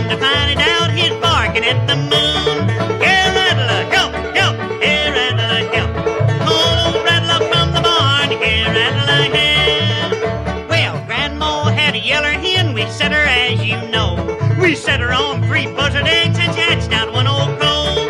come to find it out, he's barking at the moon. Here, Rattler, help, help, here, Rattler, help. Oh, Rattler from the barn, here, Rattler, help. Well, Grandma had a yeller hen, we set her as you know. We set her on 3 buzzard eggs and she hatched out 1 old crow.